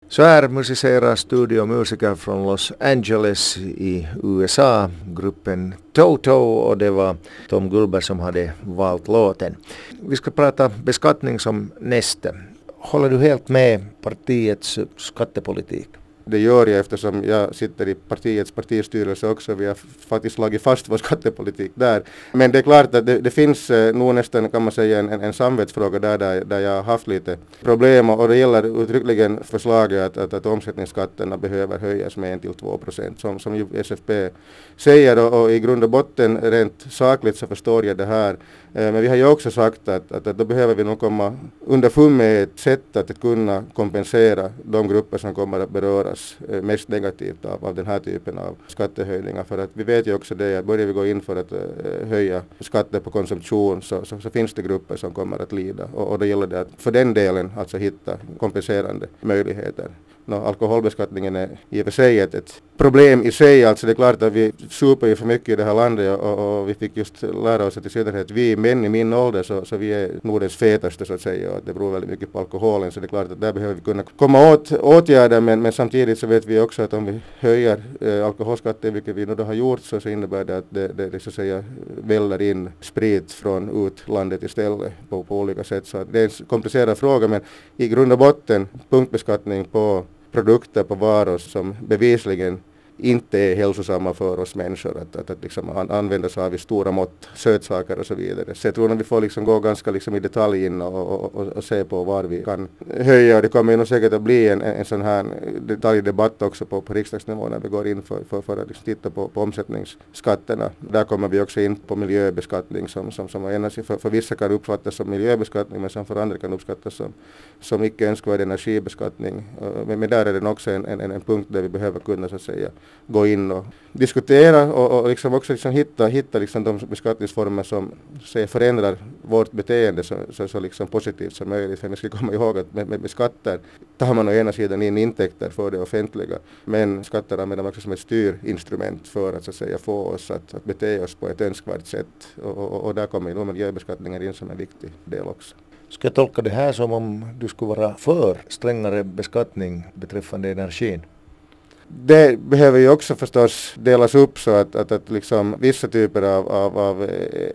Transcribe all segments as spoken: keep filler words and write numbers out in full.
Så här musicerar studiomusiker från Los Angeles i U S A, gruppen Toto, och det var Tom Gullberg som hade valt låten. Vi ska prata beskattning som nästa. Håller du helt med partiets skattepolitik? Det gör jag eftersom jag sitter i partiets partistyrelse också. Vi har faktiskt slagit fast vår skattepolitik där. Men det är klart att det, det finns eh, nog nästan, kan man säga, en, en samvetsfråga där, där, där jag har haft lite problem. Och det gäller uttryckligen förslaget att, att, att omsättningsskatterna behöver höjas med en till två procent. Som, som ju S F P säger, och, och i grund och botten rent sakligt så förstår jag det här. Eh, men vi har ju också sagt att, att, att då behöver vi nog komma underfund med ett sätt att kunna kompensera de grupper som kommer att beröras mest negativt av, av den här typen av skattehöjningar. För att vi vet ju också det att börjar vi gå in för att uh, höja skatter på konsumtion så, så, så finns det grupper som kommer att lida. Och, och då gäller det att för den delen alltså hitta kompenserande möjligheter. No, alkoholbeskattningen är i och för sig ett, ett problem i sig. Alltså det är klart att vi super ju för mycket i det här landet och, och vi fick just lära oss att i synnerhet vi män i min ålder så, så vi är Nordens fetaste så att säga, och det beror väldigt mycket på alkoholen, så det är klart att där behöver vi kunna komma åt åtgärder, men, men samtidigt så vet vi också att om vi höjer eh, alkoholskatten, vilket vi nu då har gjort, så, så innebär det att det, det, det så att säga väller in sprit från utlandet istället på, på olika sätt. Så det är en komplicerad fråga, men i grund och botten punktbeskattning på produkter, på varor som bevisligen inte är hälsosamma för oss människor, att, att, att liksom an, använda sig av i stora mått sötsaker och så vidare. Så jag tror att vi får liksom gå ganska liksom i detalj in och, och, och, och se på var vi kan höja. Och det kommer ju nog säkert att bli en, en sån här detaljdebatt också på, på riksdagsnivå när vi går in för, för, för att liksom titta på, på omsättningsskatterna. Där kommer vi också in på miljöbeskattning som, som, som ena, för, för vissa kan uppfattas som miljöbeskattning, men som för andra kan uppskattas som, som icke önskvärd energibeskattning. Men, men där är det också en, en, en punkt där vi behöver kunna så att säga gå in och diskutera och, och liksom också liksom hitta, hitta liksom de beskattningsformer som säger, förändrar vårt beteende så, så, så liksom positivt som möjligt. För vi ska komma ihåg att med, med, med skatter tar man å ena sidan in intäkter för det offentliga, men skatter använder man också som ett styrinstrument för att, så att säga, få oss att, att bete oss på ett önskvärt sätt. Och, och, och där kommer ju miljöbeskattningen in som en viktig del också. Ska jag tolka det här som om du skulle vara för strängare beskattning beträffande energin? Det behöver ju också förstås delas upp så att, att, att liksom vissa typer av, av, av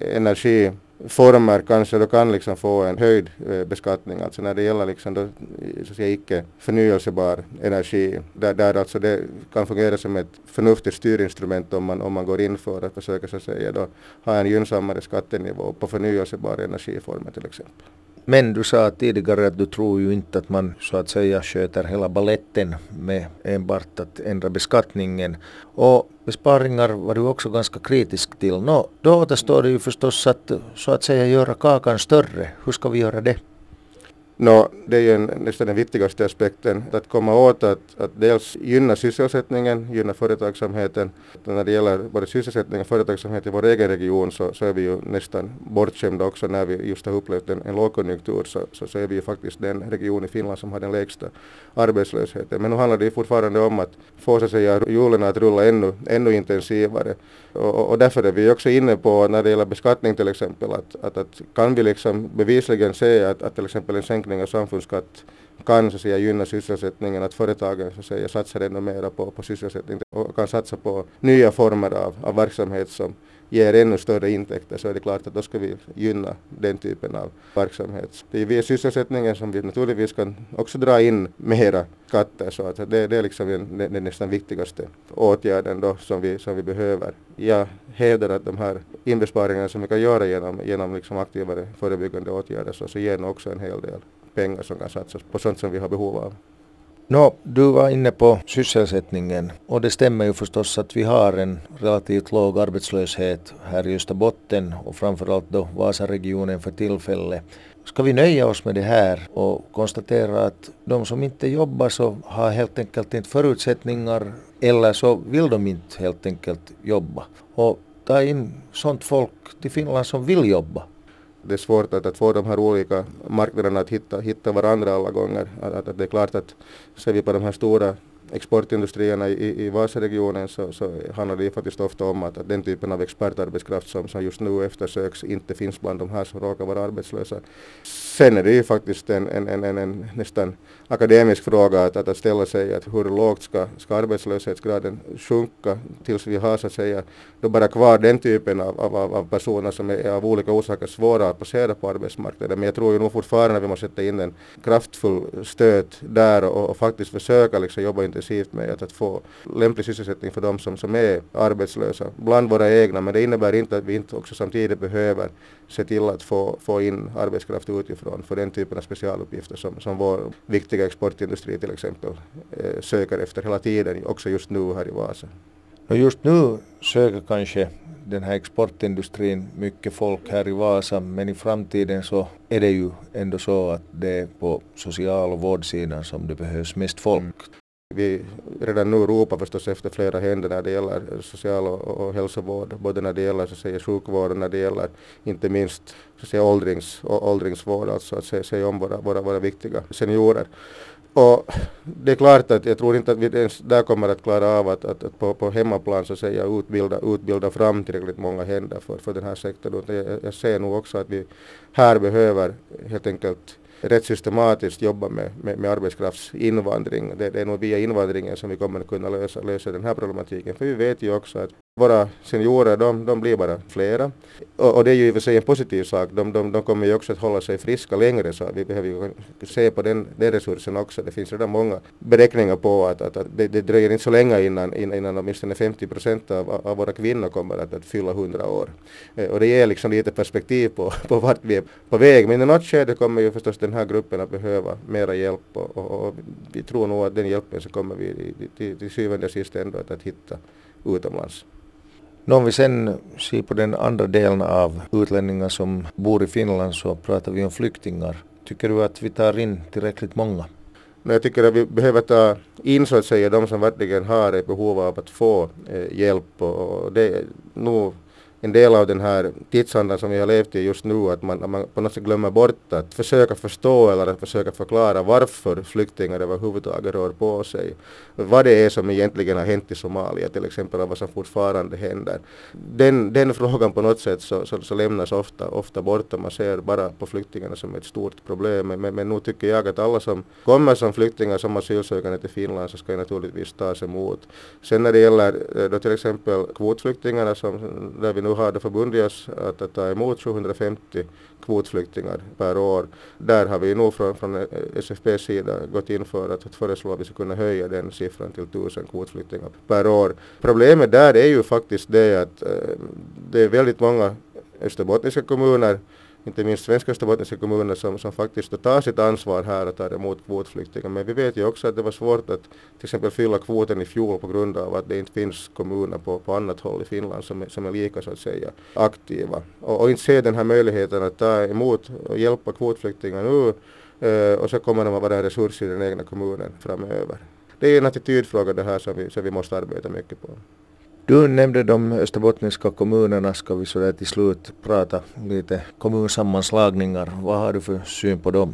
energiformer kanske då kan liksom få en höjd eh, beskattning. Alltså när det gäller liksom då, så att säga, icke förnyelsebar energi, där, där alltså det kan fungera som ett förnuftigt styrinstrument om man, om man går in för att försöka så att säga då ha en gynnsammare skattenivå på förnyelsebara energiformer till exempel. Men du sa tidigare att du tror ju inte att man så att säga sköter hela balletten med enbart att ändra beskattningen. Och besparingar var du också ganska kritisk till. Nå, då återstår det ju förstås att så att säga göra kakan större. Hur ska vi göra det? No, det är ju en, nästan den viktigaste aspekten att komma åt att, att dels gynna sysselsättningen, gynna företagsamheten. När det gäller både sysselsättning och företagsamhet i vår egen region så, så är vi ju nästan bortskämda också när vi just har upplevt en, en lågkonjunktur så, så, så är vi ju faktiskt den region i Finland som har den lägsta arbetslösheten. Men nu handlar det ju fortfarande om att få så att säga hjulen att rulla ännu, ännu intensivare. Och, och därför är vi också inne på när det gäller beskattning till exempel att, att, att kan vi liksom bevisligen se att, att till exempel en sänkning av samfundsskatt kan så att säga gynna sysselsättningen, att företagen så att säga satsar ännu mer på, på sysselsättning och kan satsa på nya former av, av verksamhet som ger ännu större intäkter, så är det klart att då ska vi gynna den typen av verksamhet. Det är via sysselsättningen som vi naturligtvis kan också dra in mera skatter, så att det, det är liksom den, den nästan viktigaste åtgärden då som vi, som vi behöver. Jag hävdar att de här investeringarna som vi kan göra genom, genom liksom aktivare förebyggande åtgärder så, så ger nog också en hel del pengar som kan satsas på sånt som vi har behov av. Nå, du var inne på sysselsättningen och det stämmer ju förstås att vi har en relativt låg arbetslöshet här i Österbotten och framförallt då Vasaregionen för tillfället. Ska vi nöja oss med det här och konstatera att de som inte jobbar så har helt enkelt inte förutsättningar eller så vill de inte helt enkelt jobba och ta in sånt folk till Finland som vill jobba? Det är svårt att, att få de här olika marknaderna att hitta, hitta varandra alla gånger. Att, att det är klart att ser vi på de här stora exportindustrierna i, i Vasaregionen så, så handlar det faktiskt ofta om att, att den typen av expertarbetskraft som, som just nu eftersöks inte finns bland de här som råkar vara arbetslösa. Sen är det ju faktiskt en, en, en, en, en nästan akademisk fråga att, att ställa sig att hur lågt ska, ska arbetslöshetsgraden sjunka tills vi har så att säga då bara kvar den typen av, av, av personer som är av olika orsaker svåra att passera på arbetsmarknaden. Men jag tror ju nog fortfarande att vi måste sätta in en kraftfull stöd där och, och faktiskt försöka liksom jobba intensivt med att, att få lämplig sysselsättning för dem som, som är arbetslösa bland våra egna. Men det innebär inte att vi inte också samtidigt behöver se till att få, få in arbetskraft utifrån för den typen av specialuppgifter som, som vår viktiga exportindustri till exempel eh, söker efter hela tiden, också just nu här i Vasa. Och just nu söker kanske den här exportindustrin mycket folk här i Vasa, men i framtiden så är det ju ändå så att det är på social- och vårdsidan som det behövs mest folk. Mm. Vi redan nu ropar förstås efter flera händer när det gäller social- och, och hälsovård, både när det gäller så att säga, sjukvård och när det gäller inte minst så att säga, åldrings, och, åldringsvård, alltså att se, se om våra, våra, våra viktiga seniorer. Och det är klart att jag tror inte att vi ens där kommer att klara av att, att, att på, på hemmaplan så att säga utbilda, utbilda fram tillräckligt många händer för, för den här sektorn. Jag, jag ser nog också att vi här behöver helt enkelt rätt systematiskt jobba med, med, med arbetskraftsinvandring. Det, det är nog via invandringen som vi kommer att kunna lösa, lösa den här problematiken. För vi vet ju också att våra seniorer, de, de blir bara flera. Och, och det är ju i och för sig en positiv sak. De, de, de kommer ju också att hålla sig friska längre, så vi behöver ju se på den, den resursen också. Det finns redan många beräkningar på att, att, att det, det dröjer inte så länge innan, innan, innan åtminstone femtio procent av, av våra kvinnor kommer att, att fylla hundra år. Eh, och det ger liksom lite perspektiv på, på vart vi är på väg. Men i något skede kommer ju förstås den här gruppen att behöva mera hjälp. Och, och, och vi tror nog att den hjälpen så kommer vi till, till, till syvende och sist ändå att, att hitta utomlands. Om vi sen ser på den andra delen av utlänningar som bor i Finland så pratar vi om flyktingar. Tycker du att vi tar in tillräckligt många? Jag tycker att vi behöver ta in så att säga de som verkligen har ett behov av att få eh, hjälp. Och det är nog en del av den här tidsandan som vi har levt i just nu, att man, man på något sätt glömmer bort att försöka förstå eller att försöka förklara varför flyktingar överhuvudtaget rör på sig. Vad det är som egentligen har hänt i Somalia till exempel och vad som fortfarande händer. Den, den frågan på något sätt så, så, så lämnas ofta, ofta bort och man ser bara på flyktingarna som ett stort problem. Men, men nu tycker jag att alla som kommer som flyktingar som asylsökande till Finland så ska naturligtvis tas emot. Sen när det gäller då till exempel kvotflyktingarna som där vi nu har det förbundit oss att, att ta emot sjuhundrafemtio kvotflyktingar per år. Där har vi nog från, från S F P:s sida gått in för att, att föreslå att vi ska kunna höja den siffran till tusen kvotflyktingar per år. Problemet där är ju faktiskt det att eh, det är väldigt många österbottniska kommuner, inte minst svenska österbottniska kommuner som, som faktiskt tar sitt ansvar här och tar emot kvotflyktingar. Men vi vet ju också att det var svårt att till exempel fylla kvoten i fjol på grund av att det inte finns kommuner på, på annat håll i Finland som är, som är lika så att säga aktiva. Och, och inte se den här möjligheten att ta emot och hjälpa kvotflyktingar nu eh, och så kommer de att vara en resurs i den egna kommunen framöver. Det är en attitydfråga det här som vi, som vi måste arbeta mycket på. Du nämnde de österbottniska kommunerna, ska vi så där till slut prata lite kommunsammanslagningar. Vad har du för syn på dem?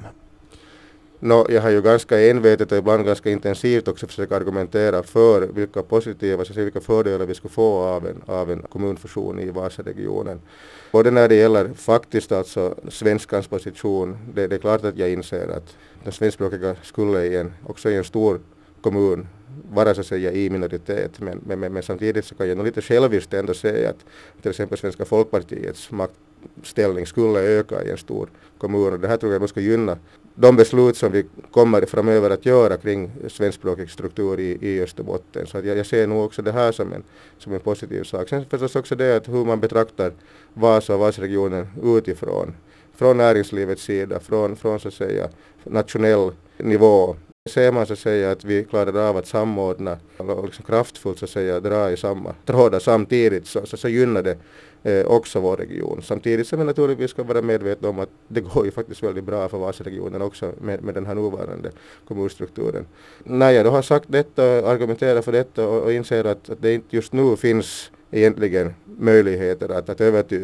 No, jag har ju ganska envetet och ibland ganska intensivt också försökt argumentera för vilka positiva, så vilka fördelar vi ska få av en, av en kommunfusion i Vasaregionen. Både när det gäller faktiskt alltså svenskans position, det, det är klart att jag inser att den svenskspråkiga skulle i en, också i en stor kommun vara så att säga i minoritet, men, men, men, men samtidigt så kan jag nog lite själviskt ändå säga att till exempel Svenska Folkpartiets maktställning skulle öka i en stor kommun, och det här tror jag ska gynna de beslut som vi kommer framöver att göra kring svenskspråkig struktur i, i Österbotten. Så att jag, jag ser nog också det här som en, som en positiv sak. Sen förstås också det att hur man betraktar Vasa och Vasaregionen utifrån, från näringslivets sida, från, från så att säga nationell nivå. Ser man så att säga att vi klarar av att samordna och liksom kraftfullt så att säga dra i samma trådar samtidigt så, så, så gynnar det eh, också vår region. Samtidigt som vi naturligtvis ska vara medvetna om att det går ju faktiskt väldigt bra för Vasaregionen också med, med den här nuvarande kommunstrukturen. När jag då har sagt detta och argumenterar för detta och, och inser att, att det inte just nu finns egentligen möjligheter att, att övertyga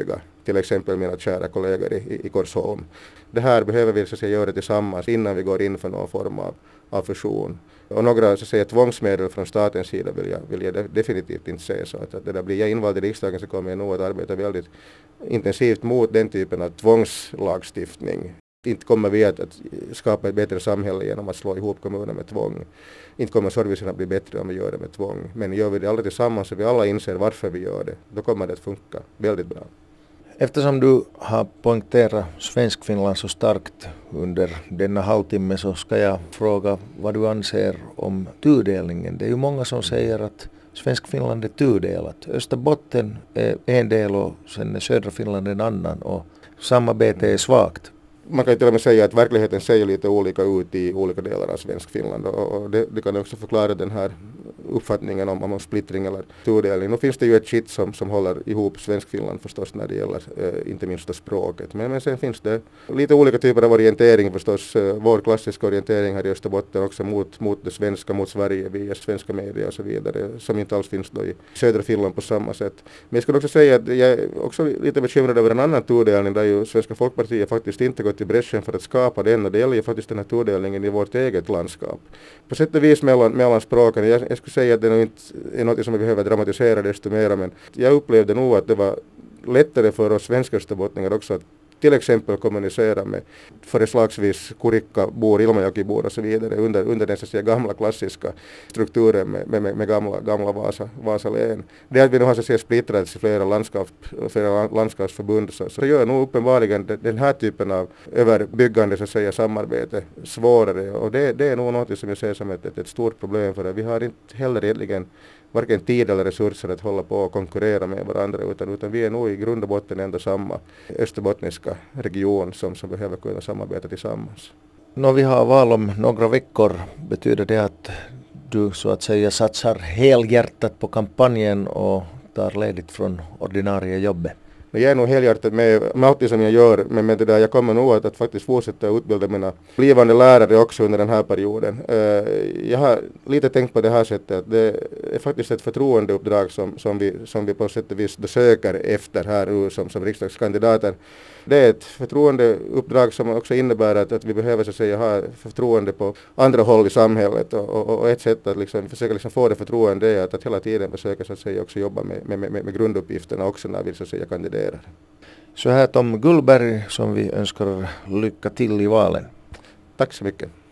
till exempel mina kära kollegor i, i Korsholm. Det här behöver vi så att säga göra tillsammans innan vi går in för någon form av, av fusion. Och några så att säga, tvångsmedel från statens sida vill jag, vill jag definitivt inte säga så. Att, att det där blir jag invald i riksdagen så kommer jag nog att arbeta väldigt intensivt mot den typen av tvångslagstiftning. Inte kommer vi att, att skapa ett bättre samhälle genom att slå ihop kommuner med tvång. Inte kommer servicen att bli bättre om vi gör det med tvång. Men gör vi det alla tillsammans så vi alla inser varför vi gör det, då kommer det att funka väldigt bra. Eftersom du har poängterat Svenskfinland så starkt under denna halvtimme så ska jag fråga vad du anser om tudelningen. Det är ju många som säger att Svenskfinland är tudelat. Österbotten är en del och sen är södra Finland en annan och samarbetet är svagt. Man kan till och med säga att verkligheten ser lite olika ut i olika delar av Svenskfinland och det, det kan också förklara den här uppfattningen om, om splittring eller tudelning. Nu finns det ju ett kitt som, som håller ihop Svenskfinland förstås när det gäller eh, inte minst språket. Men, men sen finns det lite olika typer av orientering förstås. Eh, vår klassiska orientering här i Österbotten också mot, mot det svenska, mot Sverige via svenska medier och så vidare som inte alls finns då i södra Finland på samma sätt. Men jag skulle också säga att jag är också lite bekymrad över en annan tudelning där ju Svenska Folkpartiet faktiskt inte gått i bräschen för att skapa den och det gäller ju faktiskt den här tudelningen i vårt eget landskap. På sätt och vis mellan, mellan språken. Jag, jag skulle säga att det nog inte är något som vi behöver dramatisera desto mer, men jag upplevde nog att det var lättare för oss svenska österbottningar också att till exempel kommunicera med förslagsvis Kurikka-bor, Ilmajoki-bor och så vidare under, under den så att säga, gamla klassiska strukturen med, med, med gamla, gamla Vasa, Vasa län. Det att vi nu har så att säga splittrats i flera, landskap, flera landskapsförbund så, så gör nog uppenbarligen den, den här typen av överbyggande så att säga, samarbete svårare och det, det är nog något som jag ser som ett, ett, ett stort problem för det. Vi har inte heller egentligen varken tid eller resurser att hålla på och konkurrera med varandra utan, utan vi är nog i grund och botten ändå samma österbottniska region som, som behöver kunna samarbeta tillsammans. När vi har val om några veckor betyder det att du så att säga satsar helhjärtat på kampanjen och tar ledigt från ordinarie jobbet? Jag är nog helhjärtat med, med allt som jag gör, men med det där, jag kommer nog att, att faktiskt fortsätta utbilda mina blivande lärare också under den här perioden. Uh, jag har lite tänkt på det här sättet att det är faktiskt ett förtroendeuppdrag som, som, vi, som vi på sätt och vis söker efter här nu som, som riksdagskandidater. Det är ett förtroendeuppdrag som också innebär att, att vi behöver så att säga, ha förtroende på andra håll i samhället och, och, och ett sätt att liksom, försöka liksom få det förtroende är att, att hela tiden försöka så att säga, också jobba med, med, med, med grunduppgifterna också när vi så att säga, kandiderar. Så här Tom Gullberg som vi önskar lycka till i valen. Tack så mycket.